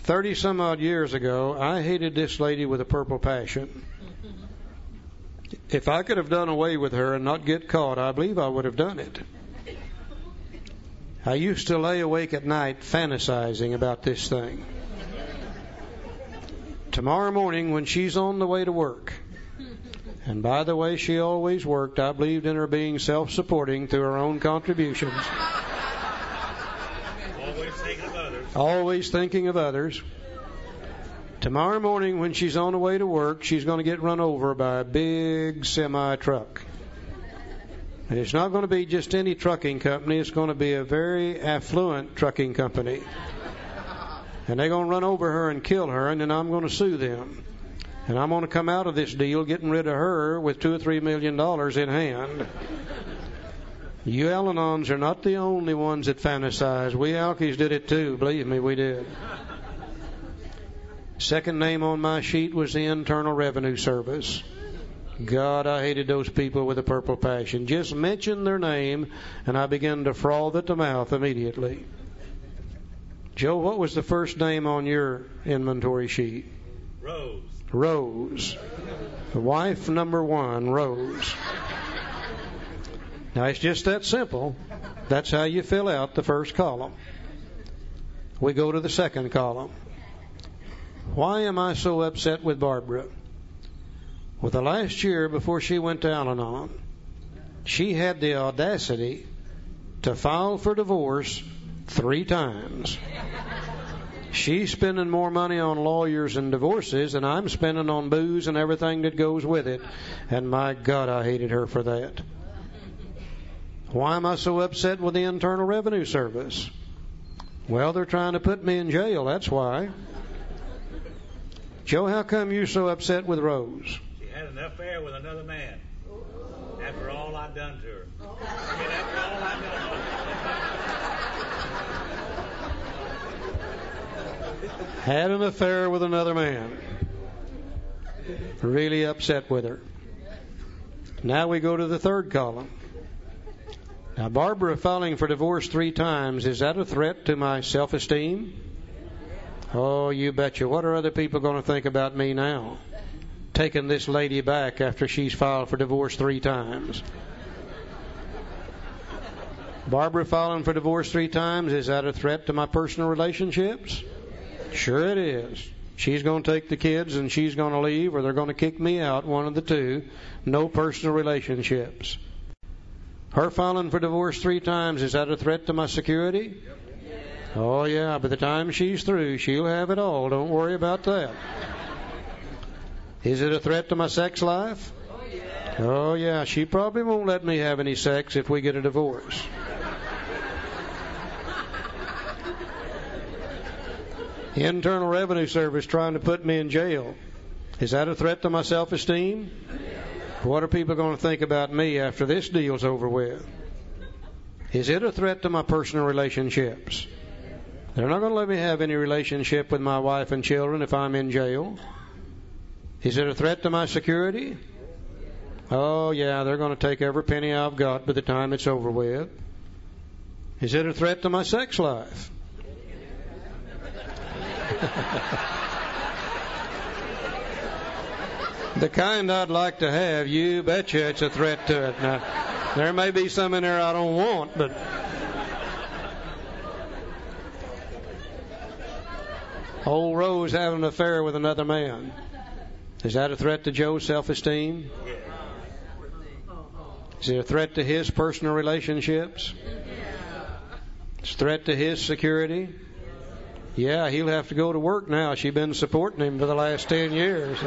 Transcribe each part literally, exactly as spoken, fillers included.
Thirty some odd years ago, I hated this lady with a purple passion. If I could have done away with her and not get caught, I believe I would have done it. I used to lay awake at night fantasizing about this thing. Tomorrow morning when she's on the way to work, and by the way she always worked, I believed in her being self-supporting through her own contributions. Always thinking of others. Always thinking of others. Tomorrow morning when she's on the way to work, she's going to get run over by a big semi-truck. And it's not going to be just any trucking company. It's going to be a very affluent trucking company. And they're going to run over her and kill her, and then I'm going to sue them. And I'm going to come out of this deal getting rid of her with two or three million dollars in hand. You Al-Anons are not the only ones that fantasize. We Alkies did it too. Believe me, we did. Second name on my sheet was the Internal Revenue Service. God, I hated those people with a purple passion. Just mention their name, and I began to froth at the mouth immediately. Joe, what was the first name on your inventory sheet? Rose. Rose. Wife number one, Rose. Now, it's just that simple. That's how you fill out the first column. We go to the second column. Why am I so upset with Barbara? Well, the last year before she went to Al-Anon, she had the audacity to file for divorce three times. She's spending more money on lawyers and divorces than I'm spending on booze and everything that goes with it. And my God, I hated her for that. Why am I so upset with the Internal Revenue Service? Well, they're trying to put me in jail, that's why. Joe, how come you're so upset with Rose? She had an affair with another man. After all I've done to her. I mean, after all I've done to her. Had an affair with another man. Really upset with her. Now we go to the third column. Now, Barbara filing for divorce three times, is that a threat to my self-esteem? Oh, you betcha. What are other people going to think about me now? Taking this lady back after she's filed for divorce three times. Barbara filing for divorce three times, is that a threat to my personal relationships? Sure it is. She's going to take the kids and she's going to leave, or they're going to kick me out, one of the two. No personal relationships. Her filing for divorce three times, is that a threat to my security? Oh, yeah, by the time she's through, she'll have it all. Don't worry about that. Is it a threat to my sex life? Oh, yeah, she probably won't let me have any sex if we get a divorce. Internal Revenue Service trying to put me in jail. Is that a threat to my self-esteem? What are people going to think about me after this deal's over with? Is it a threat to my personal relationships? They're not going to let me have any relationship with my wife and children if I'm in jail. Is it a threat to my security? Oh, yeah, they're going to take every penny I've got by the time it's over with. Is it a threat to my sex life? The kind I'd like to have, you betcha it's a threat to it. Now, there may be some in there I don't want, but... Old Rose having an affair with another man. Is that a threat to Joe's self-esteem? Is it a threat to his personal relationships? It's a threat to his security? Yeah, he'll have to go to work now. She's been supporting him for the last ten years.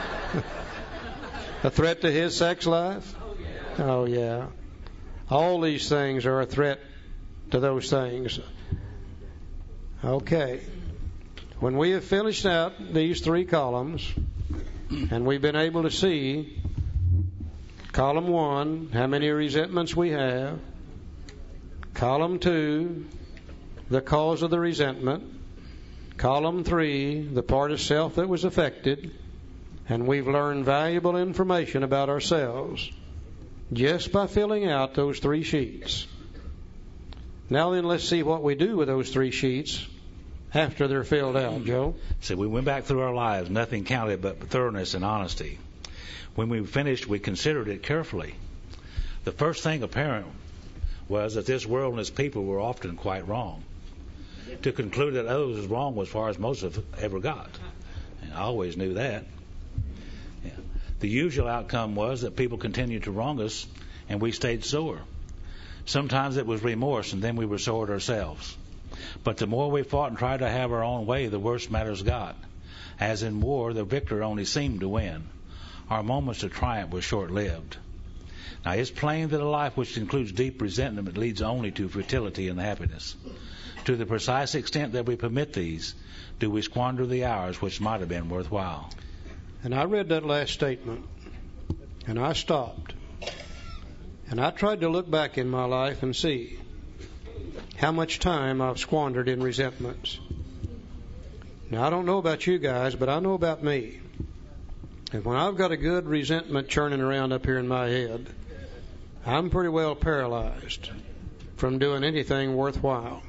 A threat to his sex life? Oh, yeah. All these things are a threat to those things. Okay. When we have finished out these three columns, and we've been able to see column one, how many resentments we have, column two, the cause of the resentment, column three, the part of self that was affected, and we've learned valuable information about ourselves just by filling out those three sheets. Now then, let's see what we do with those three sheets after they're filled out, Joe? So we went back through our lives. Nothing counted but thoroughness and honesty. When we finished, we considered it carefully. The first thing apparent was that this world and its people were often quite wrong. To conclude that others was wrong was as far as most of ever got. And I always knew that. Yeah. The usual outcome was that people continued to wrong us, and we stayed sore. Sometimes it was remorse, and then we were sore ourselves. But the more we fought and tried to have our own way, the worse matters got. As in war, the victor only seemed to win. Our moments of triumph were short-lived. Now, it's plain that a life which includes deep resentment leads only to futility and happiness. To the precise extent that we permit these, do we squander the hours which might have been worthwhile. And I read that last statement, and I stopped. And I tried to look back in my life and see how much time I've squandered in resentments. Now, I don't know about you guys, but I know about me. And when I've got a good resentment churning around up here in my head, I'm pretty well paralyzed from doing anything worthwhile.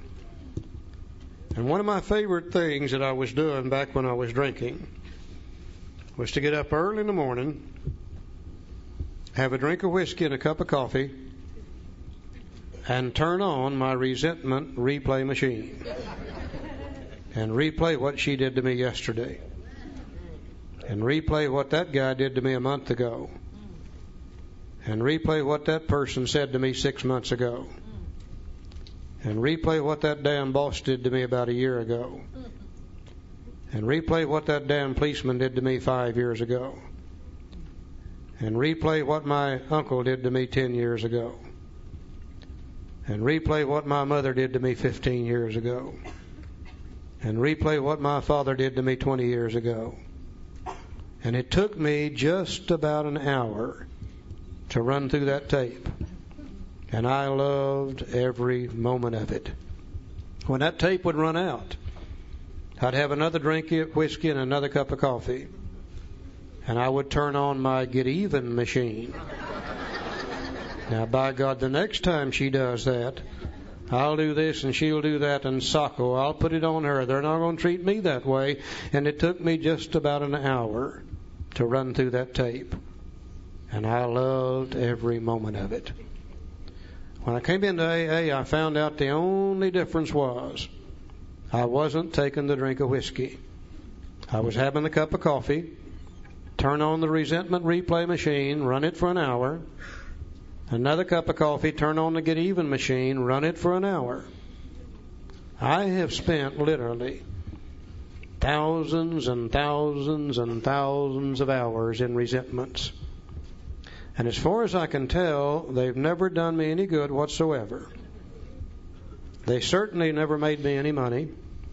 And one of my favorite things that I was doing back when I was drinking was to get up early in the morning, have a drink of whiskey and a cup of coffee, and turn on my resentment replay machine and replay what she did to me yesterday, and replay what that guy did to me a month ago, and replay what that person said to me six months ago, and replay what that damn boss did to me about a year ago, and replay what that damn policeman did to me five years ago, and replay what my uncle did to me ten years ago, and replay what my mother did to me fifteen years ago, and replay what my father did to me twenty years ago. And it took me just about an hour to run through that tape. And I loved every moment of it. When that tape would run out, I'd have another drink of whiskey and another cup of coffee. And I would turn on my get even machine. Now, by God, the next time she does that, I'll do this and she'll do that, and Socko, I'll put it on her. They're not going to treat me that way. And it took me just about an hour to run through that tape. And I loved every moment of it. When I came into A A, I found out the only difference was I wasn't taking the drink of whiskey. I was having a cup of coffee, turn on the resentment replay machine, run it for an hour. Another cup of coffee, turn on the get even machine, run it for an hour. I have spent literally thousands and thousands and thousands of hours in resentments. And as far as I can tell, they've never done me any good whatsoever. They certainly never made me any money.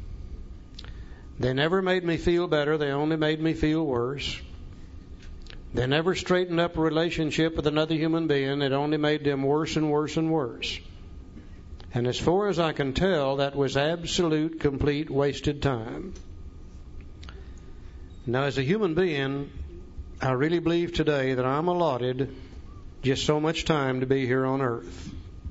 They never made me feel better. They only made me feel worse. They never straightened up a relationship with another human being. It only made them worse and worse and worse. And as far as I can tell, that was absolute, complete, wasted time. Now, as a human being, I really believe today that I'm allotted just so much time to be here on earth.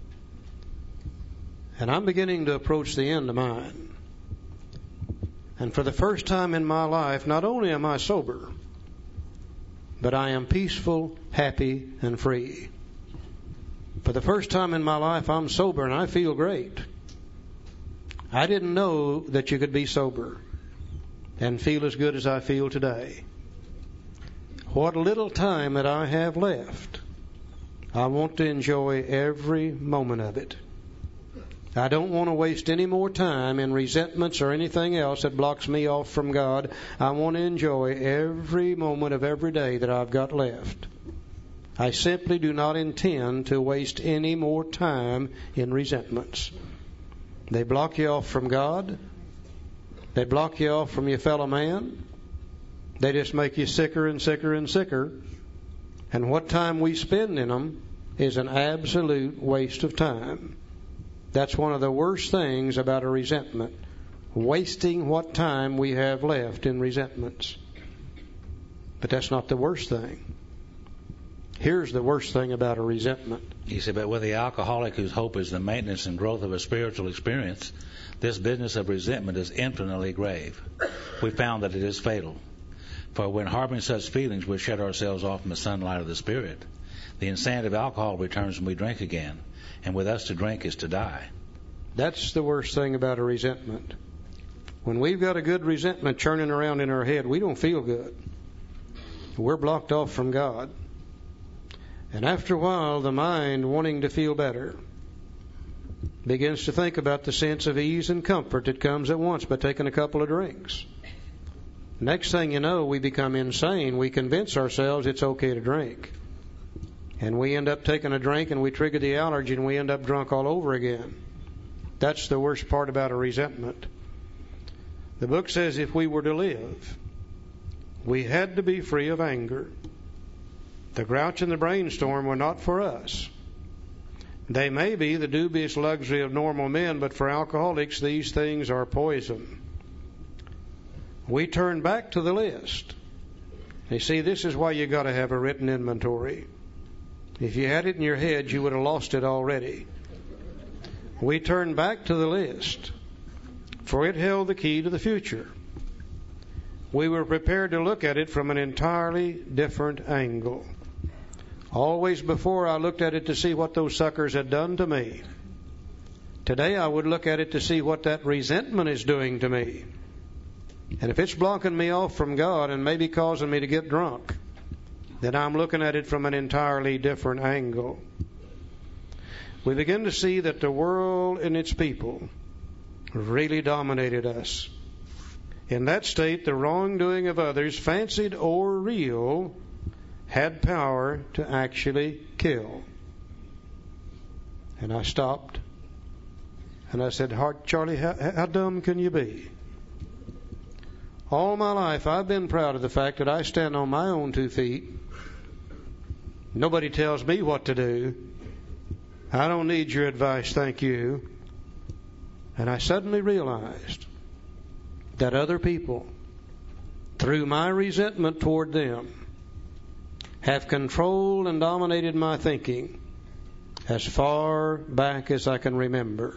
And I'm beginning to approach the end of mine. And for the first time in my life, not only am I sober, but I am peaceful, happy, and free. For the first time in my life, I'm sober and I feel great. I didn't know that you could be sober and feel as good as I feel today. What little time that I have left, I want to enjoy every moment of it. I don't want to waste any more time in resentments or anything else that blocks me off from God. I want to enjoy every moment of every day that I've got left. I simply do not intend to waste any more time in resentments. They block you off from God. They block you off from your fellow man. They just make you sicker and sicker and sicker. And what time we spend in them is an absolute waste of time. That's one of the worst things about a resentment. Wasting what time we have left in resentments. But that's not the worst thing. Here's the worst thing about a resentment. He said, but with the alcoholic whose hope is the maintenance and growth of a spiritual experience, this business of resentment is infinitely grave. We found that it is fatal. For when harboring such feelings, we shut ourselves off from the sunlight of the Spirit. The insanity of alcohol returns when we drink again, and with us to drink is to die. That's the worst thing about a resentment. When we've got a good resentment churning around in our head, we don't feel good. We're blocked off from God. And after a while, the mind, wanting to feel better, begins to think about the sense of ease and comfort that comes at once by taking a couple of drinks. Next thing you know, we become insane. We convince ourselves it's okay to drink. And we end up taking a drink and we trigger the allergy and we end up drunk all over again. That's the worst part about a resentment. The book says if we were to live, we had to be free of anger. The grouch and the brainstorm were not for us. They may be the dubious luxury of normal men, but for alcoholics, these things are poison. We turn back to the list. You see, this is why you got to have a written inventory. If you had it in your head, you would have lost it already. We turn back to the list, for it held the key to the future. We were prepared to look at it from an entirely different angle. Always before I looked at it to see what those suckers had done to me. Today I would look at it to see what that resentment is doing to me. And if it's blocking me off from God and maybe causing me to get drunk, then I'm looking at it from an entirely different angle. We begin to see that the world and its people really dominated us. In that state, the wrongdoing of others, fancied or real, had power to actually kill. And I stopped and I said, Charlie, how, how dumb can you be? All my life I've been proud of the fact that I stand on my own two feet. Nobody tells me what to do. I don't need your advice, thank you. And I suddenly realized that other people, through my resentment toward them, have controlled and dominated my thinking as far back as I can remember.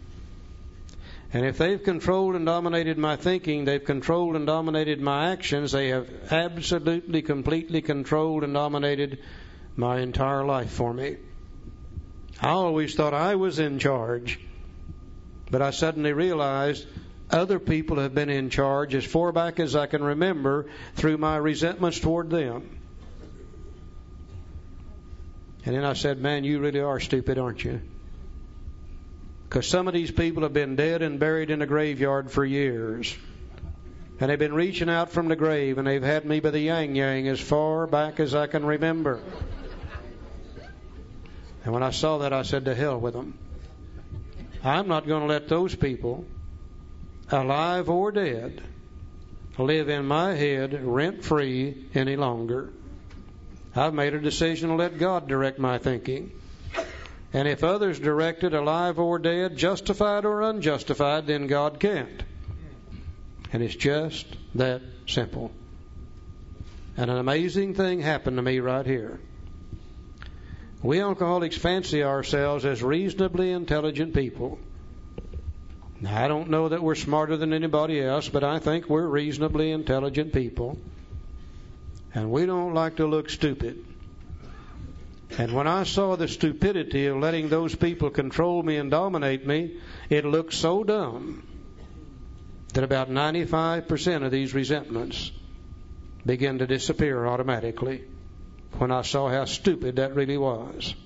And if they've controlled and dominated my thinking, they've controlled and dominated my actions, they have absolutely, completely controlled and dominated my entire life for me. I always thought I was in charge, but I suddenly realized other people have been in charge as far back as I can remember through my resentments toward them. And then I said, man, you really are stupid, aren't you? Because some of these people have been dead and buried in a graveyard for years. And they've been reaching out from the grave, and they've had me by the yang-yang as far back as I can remember. And when I saw that, I said, to hell with them. I'm not going to let those people, alive or dead, live in my head rent-free any longer. I've made a decision to let God direct my thinking. And if others direct it, alive or dead, justified or unjustified, then God can't. And it's just that simple. And an amazing thing happened to me right here. We alcoholics fancy ourselves as reasonably intelligent people. Now, I don't know that we're smarter than anybody else, but I think we're reasonably intelligent people. And we don't like to look stupid. And when I saw the stupidity of letting those people control me and dominate me, it looked so dumb that about ninety-five percent of these resentments began to disappear automatically when I saw how stupid that really was.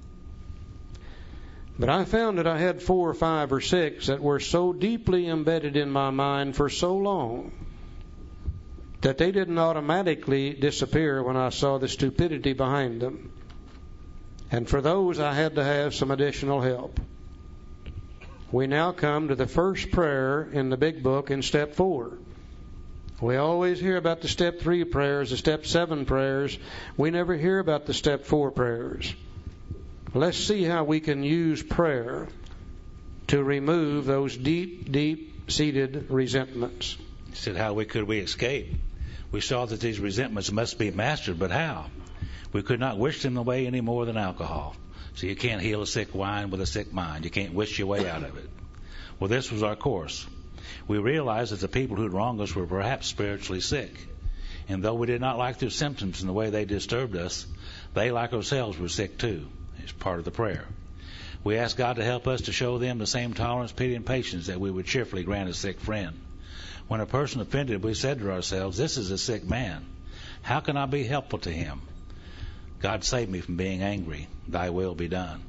But I found that I had four or five or six that were so deeply embedded in my mind for so long that they didn't automatically disappear when I saw the stupidity behind them. And for those, I had to have some additional help. We now come to the first prayer in the big book in step four. We always hear about the step three prayers, the step seven prayers. We never hear about the step four prayers. Let's see how we can use prayer to remove those deep, deep-seated resentments. He said, how we could we escape? We saw that these resentments must be mastered, but how? We could not wish them away any more than alcohol. So you can't heal a sick mind with a sick mind. You can't wish your way out of it. Well, this was our course. We realized that the people who'd wronged us were perhaps spiritually sick. And though we did not like their symptoms and the way they disturbed us, they, like ourselves, were sick too. It's part of the prayer. We asked God to help us to show them the same tolerance, pity, and patience that we would cheerfully grant a sick friend. When a person offended, we said to ourselves, this is a sick man. How can I be helpful to him? God save me from being angry. Thy will be done.